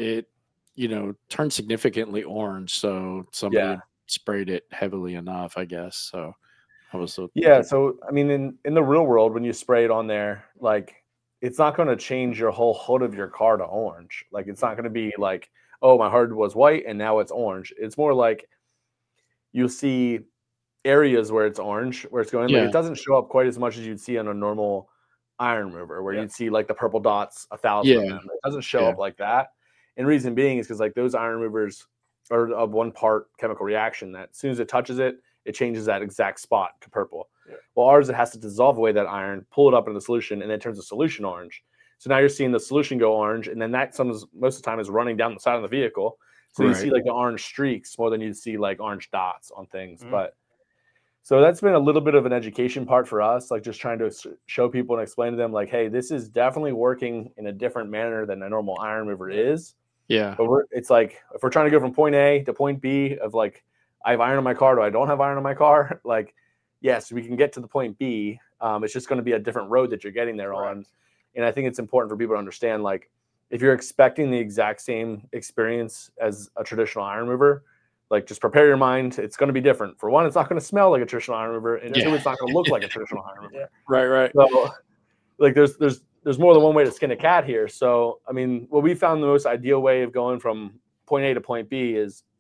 it turned significantly orange. So somebody sprayed it heavily enough, I guess. So I was so So I mean, in the real world, when you spray it on there, like, it's not going to change your whole hood of your car to orange. Like, it's not going to be like, oh, my hood was white and now it's orange. It's more like you'll see areas where it's orange, where it's going. Like, it doesn't show up quite as much as you'd see on a normal iron mover, where you'd see like the purple dots 1,000 of them. It doesn't show up like that. And reason being is because like those iron movers are of one part chemical reaction that as soon as it touches it, it changes that exact spot to purple. Well, ours, it has to dissolve away that iron, pull it up into the solution, and then it turns the solution orange. So now you're seeing the solution go orange, and then that most of the time is running down the side of the vehicle. So you see like the orange streaks more than you see like orange dots on things. But so that's been a little bit of an education part for us, like just trying to show people and explain to them like, hey, this is definitely working in a different manner than a normal iron mover is. Yeah. But it's like, if we're trying to go from point A to point B of like, I have iron on my car, do I don't have iron on my car? Like, yes, we can get to the point B. It's just going to be a different road that you're getting there on. And I think it's important for people to understand, like, if you're expecting the exact same experience as a traditional iron mover, like, just prepare your mind. It's going to be different. For one, it's not going to smell like a traditional iron mover. And two, it's not going to look like a traditional iron mover. Right. So, like, there's more than one way to skin a cat here. So, I mean, what we found the most ideal way of going from point A to point B is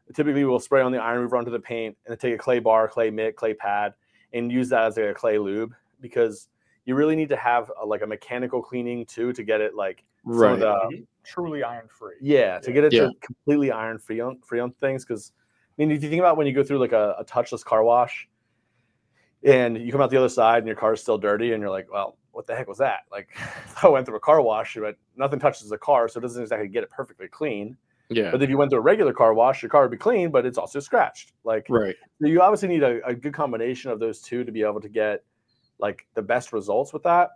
typically we'll spray on the iron remover onto the paint and then take a clay bar, clay mitt, clay pad, and use that as like a clay lube, because you really need to have a mechanical cleaning too to get it like some of the truly iron free. Yeah, to get it to completely iron free on things. Because I mean, if you think about when you go through like a touchless car wash, and you come out the other side and your car is still dirty, and you're like, well, what the heck was that? Like, I went through a car wash, but nothing touches the car, so it doesn't exactly get it perfectly clean. Yeah. But if you went through a regular car wash, your car would be clean, but it's also scratched. Like, right. So you obviously need a good combination of those two to be able to get like the best results with that.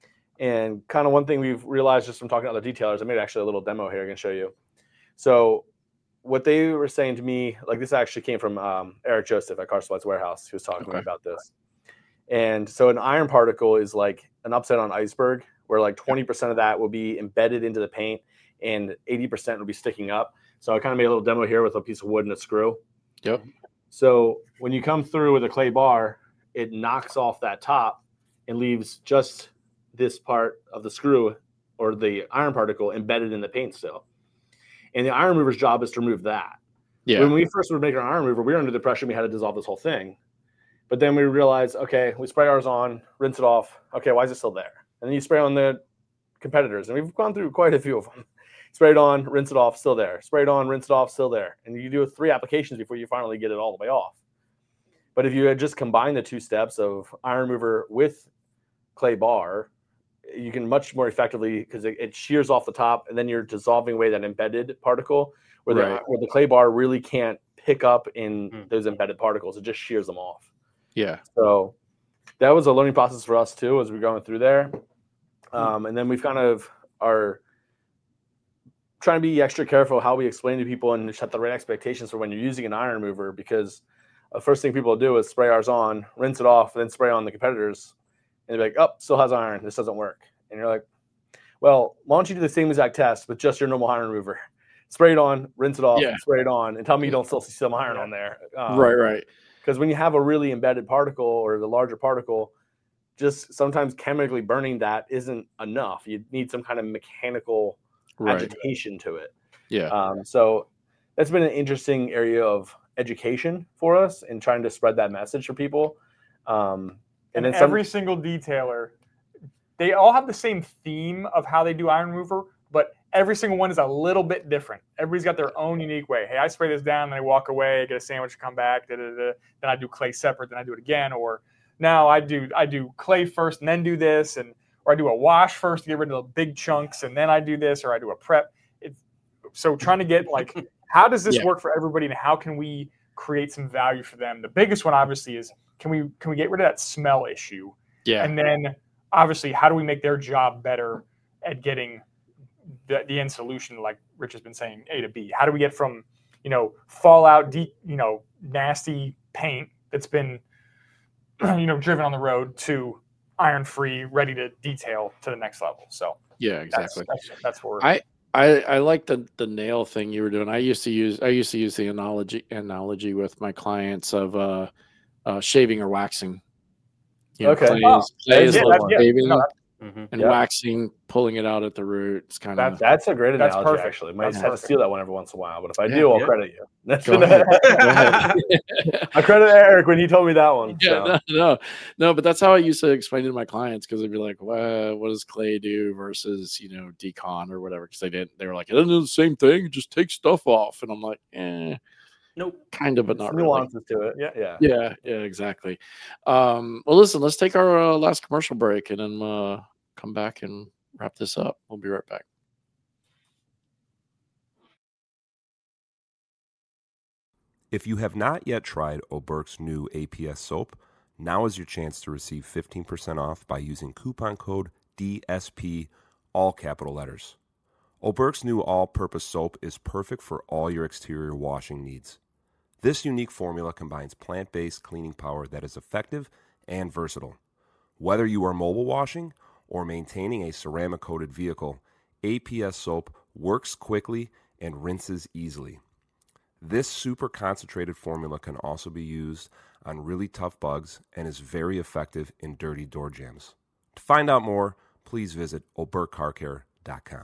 And kind of one thing we've realized just from talking to other detailers, I made actually a little demo here I can show you. So what they were saying to me, like this actually came from Eric Joseph at Car Supply's warehouse. He was talking to me about this. And so an iron particle is like an upside down iceberg, where like 20% of that will be embedded into the paint and 80% will be sticking up. So I kind of made a little demo here with a piece of wood and a screw. Yep. So when you come through with a clay bar, it knocks off that top and leaves just this part of the screw or the iron particle embedded in the paint still. And the iron remover's job is to remove that. Yeah. When we first would make our iron remover, we were under the impression we had to dissolve this whole thing. But then we realized, okay, we spray ours on, rinse it off. Okay, why is it still there? And then you spray on the competitors. And we've gone through quite a few of them. Spray it on, rinse it off, still there. Spray it on, rinse it off, still there. And you do 3 applications before you finally get it all the way off. But if you had just combined the 2 steps of iron remover with clay bar, you can much more effectively, because it shears off the top, and then you're dissolving away that embedded particle where the clay bar really can't pick up in those embedded particles. It just shears them off. Yeah. So that was a learning process for us too as we're going through there. And then we've kind of are trying to be extra careful how we explain to people and set the right expectations for when you're using an iron remover, because the first thing people do is spray ours on, rinse it off, and then spray on the competitors. And they're like, oh, still has iron. This doesn't work. And you're like, well, why don't you do the same exact test with just your normal iron remover? Spray it on, rinse it off, spray it on, and tell me you don't still see some iron on there. Right. Because when you have a really embedded particle or the larger particle, just sometimes chemically burning that isn't enough. You need some kind of mechanical agitation to it. Yeah. So that's been an interesting area of education for us and trying to spread that message for people. And then every single detailer, they all have the same theme of how they do iron remover, but every single one is a little bit different. Everybody's got their own unique way. Hey, I spray this down, then I walk away, I get a sandwich, come back, then I do clay separate, then I do it again. Or now I do clay first and then do this, or I do a wash first to get rid of the big chunks, and then I do this, or I do a prep. So trying to get like, how does this work for everybody, and how can we create some value for them? The biggest one obviously is, can we get rid of that smell issue? Yeah. And then obviously, how do we make their job better at getting the end solution, like Rich has been saying, A to B? How do we get from, fallout, nasty paint that's been, driven on the road to iron-free, ready to detail to the next level? So yeah, exactly. That's where I like the nail thing you were doing. I used to use the analogy with my clients of shaving or waxing. Clay is shaving and waxing, pulling it out at the root. It's kind of that's a great analogy. Perfect. Actually, might have to steal that one every once in a while. But if I do, I'll credit you. Go ahead. I credit Eric when he told me that one. Yeah, so. No, but that's how I used to explain it to my clients, because they'd be like, well, what does clay do versus decon or whatever? Because they were like, it doesn't do the same thing. It just takes stuff off. And I'm like, nope, kind of, but not really. Nuances to it. Yeah, exactly. Well, listen, let's take our last commercial break and then come back and wrap this up. We'll be right back. If you have not yet tried Oberk's new APS soap, now is your chance to receive 15% off by using coupon code DSP, all capital letters. Oberk's new all-purpose soap is perfect for all your exterior washing needs. This unique formula combines plant-based cleaning power that is effective and versatile. Whether you are mobile washing or maintaining a ceramic-coated vehicle, APS soap works quickly and rinses easily. This super concentrated formula can also be used on really tough bugs and is very effective in dirty door jambs. To find out more, please visit oberkcarcare.com.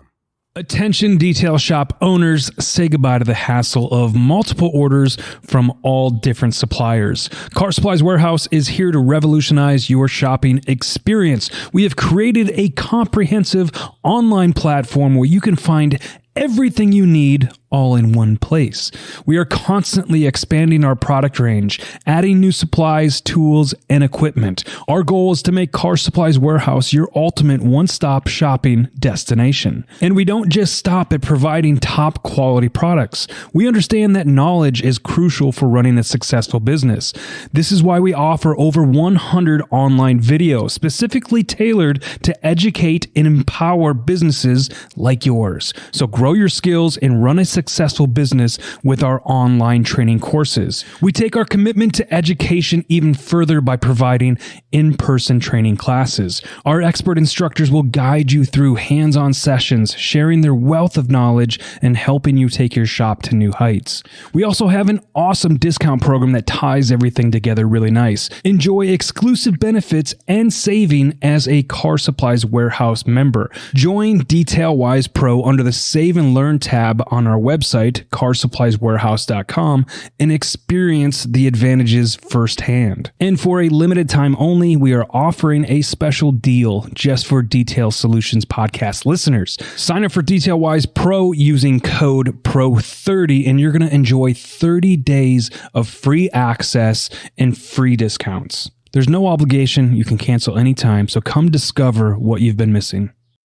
Attention detail shop owners, say goodbye to the hassle of multiple orders from all different suppliers. Car Supplies Warehouse is here to revolutionize your shopping experience. We have created a comprehensive online platform where you can find everything you need all in one place. We are constantly expanding our product range, adding new supplies, tools, and equipment. Our goal is to make Car Supplies Warehouse your ultimate one-stop shopping destination. And we don't just stop at providing top quality products. We understand that knowledge is crucial for running a successful business. This is why we offer over 100 online videos specifically tailored to educate and empower businesses like yours. So grow your skills and run a successful business with our online training courses. We take our commitment to education even further by providing in-person training classes. Our expert instructors will guide you through hands-on sessions, sharing their wealth of knowledge and helping you take your shop to new heights. We also have an awesome discount program that ties everything together really nice. Enjoy exclusive benefits and saving as a Car Supplies Warehouse member. Join DetailWise Pro under the Save and Learn tab on our website, carsupplieswarehouse.com, and experience the advantages firsthand. And for a limited time only, we are offering a special deal just for Detail Solutions podcast listeners. Sign up for DetailWise Pro using code PRO30, and you're going to enjoy 30 days of free access and free discounts. There's no obligation. You can cancel anytime, so come discover what you've been missing.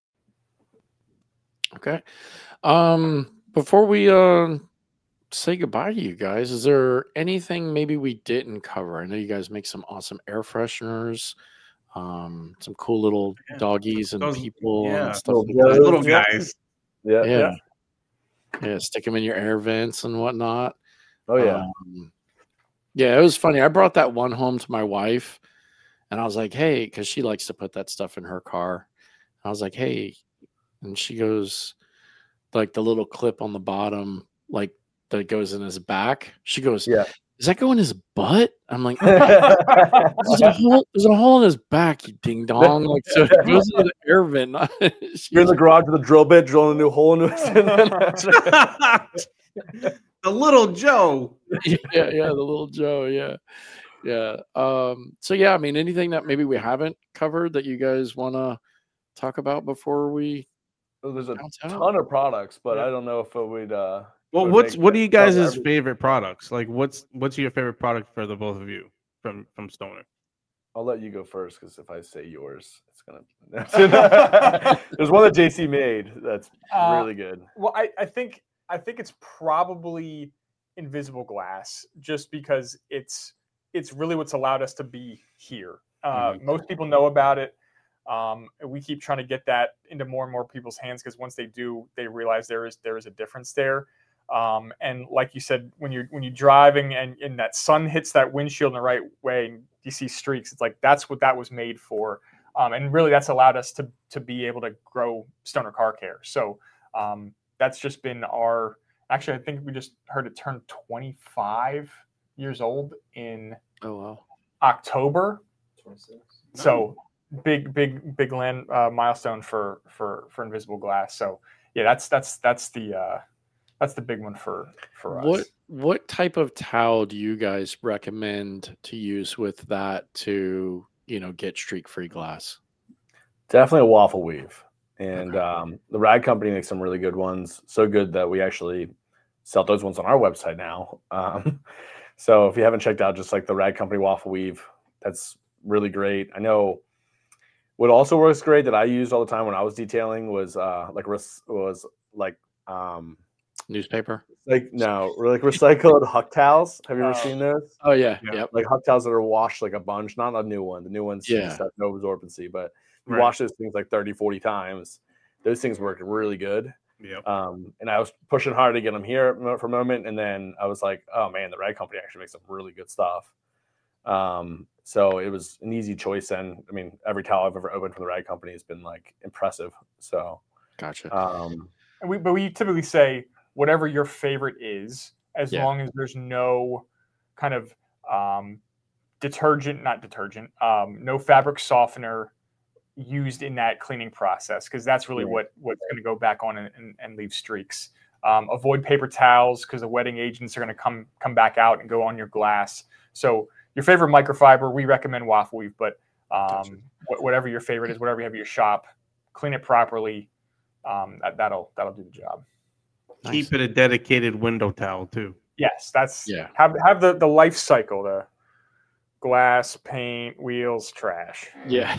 Okay. Before we say goodbye to you guys, is there anything maybe we didn't cover? I know you guys make some awesome air fresheners, some cool little doggies and people and stuff like that. Little guys. Yeah. Stick them in your air vents and whatnot. Oh yeah. Yeah, it was funny. I brought that one home to my wife, and I was like, "Hey," because she likes to put that stuff in her car. I was like, "Hey," and she goes, like the little clip on the bottom, like that goes in his back. She goes, "Yeah, does that go in his butt?" I'm like, there's a hole in his back, you ding dong. Like, so it goes in the air vent. You're in the garage with a drill bit, drilling a new hole into it. The little Joe. Yeah, the little Joe. Yeah. So yeah, I mean, anything that maybe we haven't covered that you guys want to talk about before we? There's a ton of products, but I don't know if it would. Well, what are you guys' favorite products? Like, what's your favorite product for the both of you from Stoner? I'll let you go first because if I say yours, it's gonna. There's one that JC made that's really good. Well, I think it's probably Invisible Glass, just because it's really what's allowed us to be here. Most people know about it. We keep trying to get that into more and more people's hands because once they do, they realize there is a difference there. And like you said, when you're driving and that sun hits that windshield in the right way and you see streaks, it's like that's what that was made for. And really that's allowed us to be able to grow Stoner Car Care. So that's just been actually I think we just heard it turn 25 years old in October. 26. So big milestone for Invisible Glass. So yeah, that's the big one for us. What type of towel do you guys recommend to use with that to get streak-free glass? Definitely a waffle weave, and the Rag Company makes some really good ones. So good that we actually sell those ones on our website now. So if you haven't checked out just like the Rag Company waffle weave, that's really great. I know. What also works great that I used all the time when I was detailing was newspaper. Like recycled Huck towels. Have you ever seen those? Oh yeah. Yep. Like Huck towels that are washed like a bunch, not a new one. The new ones just have no absorbency, but you wash those things like 30, 40 times. Those things work really good. Yep. And I was pushing hard to get them here for a moment, and then I was like, oh man, the Rag Company actually makes some really good stuff. So it was an easy choice, and I mean, every towel I've ever opened from the Rag Company has been like impressive. So, gotcha. But we typically say whatever your favorite is, as long as there's no kind of no fabric softener used in that cleaning process, because that's really what's going to go back on and leave streaks. Avoid paper towels, because the wetting agents are going to come back out and go on your glass. So your favorite microfiber, we recommend Waffle Weave, but whatever your favorite is, whatever you have at your shop, clean it properly. That'll do the job. Keep it a dedicated window towel too. Yes, that's have the life cycle, the glass, paint, wheels, trash. Yeah.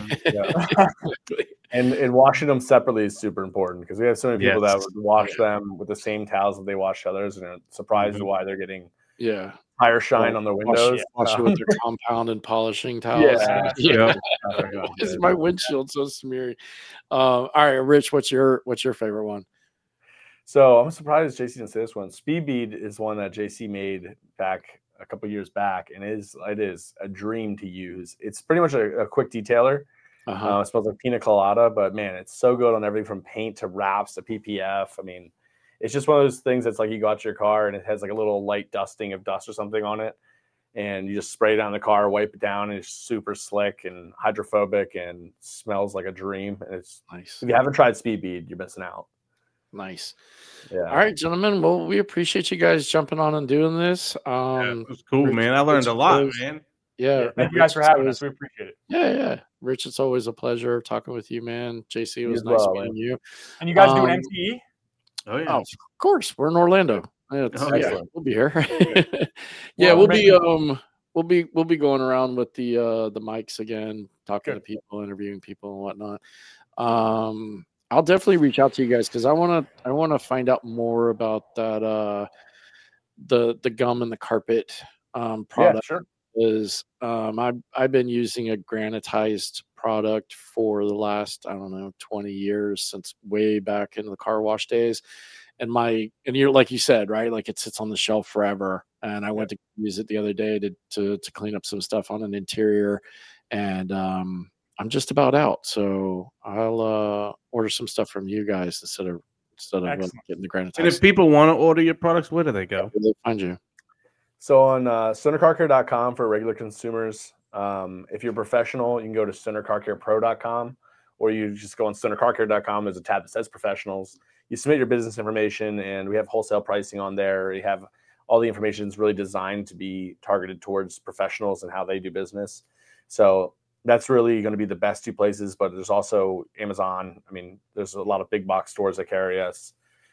And washing them separately is super important, because we have so many people that would wash them with the same towels that they wash others, and are surprised why they're getting higher shine on their windows. Wash it with their compound and polishing towels. Why is my windshield so smeary? All right, Rich, what's your favorite one? So I'm surprised JC didn't say this one. Speed Bead is one that JC made back a couple years back, and it is a dream to use. It's pretty much a quick detailer. It smells like pina colada, but man, it's so good on everything from paint to wraps to PPF. I mean, it's just one of those things that's like you go out to your car and it has like a little light dusting of dust or something on it, and you just spray it on the car, wipe it down, and it's super slick and hydrophobic and smells like a dream. And it's nice. If you haven't tried Speed Bead, you're missing out. Nice. Yeah. All right, gentlemen. Well, we appreciate you guys jumping on and doing this. It was cool, man. I learned a lot, man. Yeah. Thank you guys for having us. We appreciate it. Yeah. Rich, it's always a pleasure talking with you, man. JC, it was nice meeting you. And you guys do an MTE? Oh, yeah. Oh, of course. We're in Orlando. We'll be here. We'll be going around with the mics again, talking to people, interviewing people and whatnot. I'll definitely reach out to you guys, because I want to find out more about that the gum and the carpet product. Yeah, sure. Is I've been using a granitized product for the last 20 years, since way back into the car wash days, and you're like you said, right, like it sits on the shelf forever, and I went to use it the other day to clean up some stuff on an interior, and I'm just about out, so I'll order some stuff from you guys instead of getting the granitized. And if people want to order your products, where do they go? Where do they find you? So on stonercarcare.com for regular consumers. If you're professional, you can go to stonercarcarepro.com, or you just go on stonercarcare.com. There's a tab that says professionals. You submit your business information, and we have wholesale pricing on there. You have all the information is really designed to be targeted towards professionals and how they do business. So that's really going to be the best two places, but there's also Amazon. I mean, there's a lot of big box stores that carry us.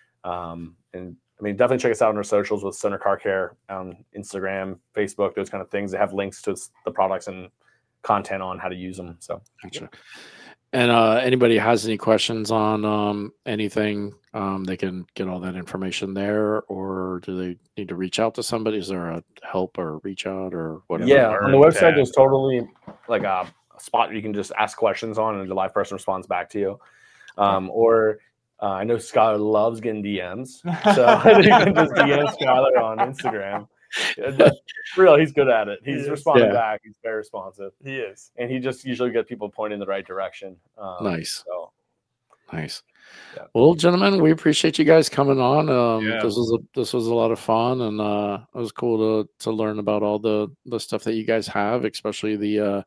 And I mean, definitely check us out on our socials with Stoner Car Care on Instagram, Facebook, those kind of things. They have links to the products and content on how to use them. So, gotcha. And anybody has any questions on anything, they can get all that information there, or do they need to reach out to somebody? Is there a help or reach out or whatever? Yeah, on the website, there's totally like a spot you can just ask questions on, and the live person responds back to you. Or I know Skylar loves getting DMs, so you can just DM Skylar on Instagram. But real, he's good at it. He's responding back. He's very responsive. He is, and he just usually gets people pointing in the right direction. Nice. So. Nice. Yeah. Well, gentlemen, we appreciate you guys coming on. This was a lot of fun, and it was cool to learn about all the stuff that you guys have, especially the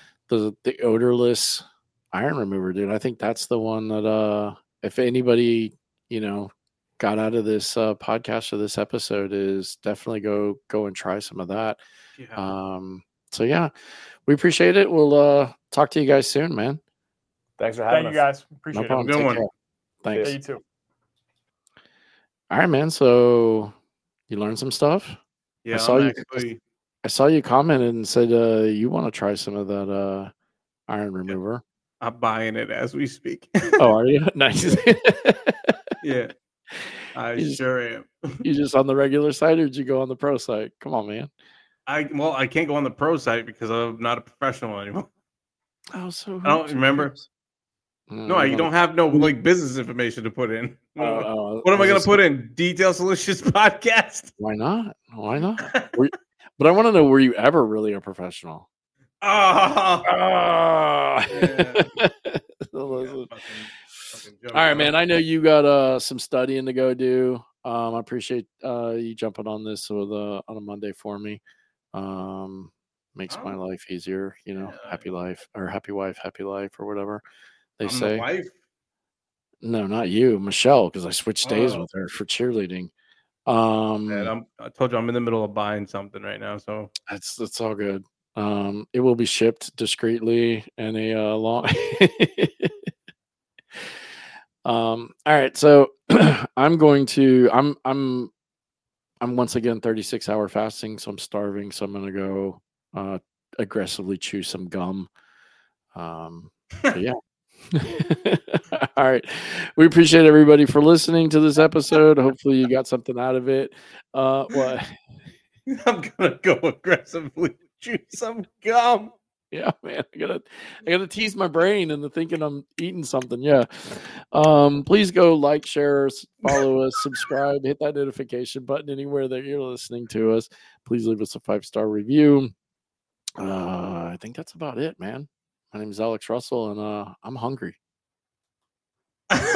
odorless iron remover, dude. I think that's the one that if anybody got out of this podcast or this episode, is definitely go and try some of that. So yeah, we appreciate it. We'll talk to you guys soon, man. Thanks for having us. Thank you guys. Appreciate it. Good one. Thanks. Yeah, you too. All right, man. So you learned some stuff. Yeah, I saw you commented and said you want to try some of that iron remover. I'm buying it as we speak. Oh, are you? Nice. Yeah, I sure am. You just on the regular site, or did you go on the pro site? Come on, man. I can't go on the pro site because I'm not a professional anymore. Oh, so I don't remember. No, you don't have no business information to put in. What am I going to put in? Detail Solutions Podcast? Why not? But I want to know, were you ever really a professional? Yeah. All right, man. I know you got some studying to go do. I appreciate you jumping on this on a Monday for me. Makes my life easier, Yeah. happy life or happy wife, happy life or whatever they I'm say. the wife. No, not you, Michelle, because I switched days Oh. with her for cheerleading. And I told you I'm in the middle of buying something right now, so That's all good. It will be shipped discreetly in a long. All right, so I'm once again 36-hour fasting, so I'm starving. So I'm gonna go aggressively chew some gum. But yeah. All right. We appreciate everybody for listening to this episode. Hopefully you got something out of it. What? I'm gonna go aggressively chew some gum. Yeah, man. I gotta tease my brain into thinking I'm eating something. Yeah. Please go like, share, follow us, subscribe, hit that notification button anywhere that you're listening to us. Please leave us a 5-star review. I think that's about it, man. My name is Alex Russell, and I'm hungry.